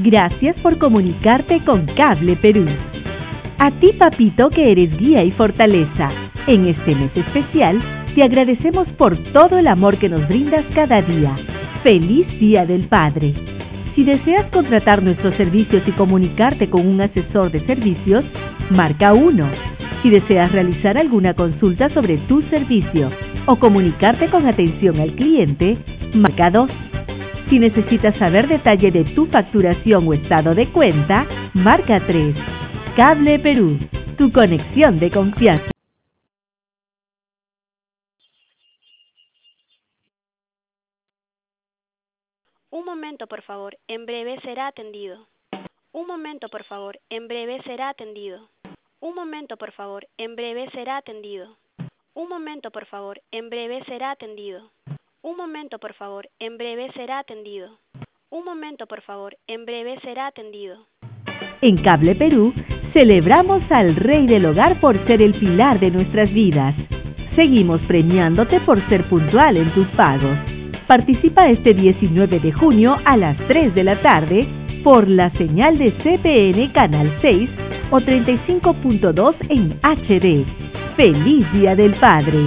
Gracias por comunicarte con Cable Perú. A ti, papito, que eres guía y fortaleza. En este mes especial, te agradecemos por todo el amor que nos brindas cada día. ¡Feliz Día del Padre! Si deseas contratar nuestros servicios y comunicarte con un asesor de servicios, marca 1. Si deseas realizar alguna consulta sobre tu servicio o comunicarte con atención al cliente, marca 2. Si necesitas saber detalle de tu facturación o estado de cuenta, marca 3. Cable Perú, tu conexión de confianza. Un momento, por favor, en breve será atendido. Un momento, por favor, en breve será atendido. Un momento, por favor, en breve será atendido. Un momento, por favor, en breve será atendido. Un momento, por favor, en breve será atendido. Un momento, por favor, en breve será atendido. En Cable Perú, celebramos al Rey del Hogar por ser el pilar de nuestras vidas. Seguimos premiándote por ser puntual en tus pagos. Participa este 19 de junio a las 3 de la tarde por la señal de CPN Canal 6 o 35.2 en HD. ¡Feliz Día del Padre!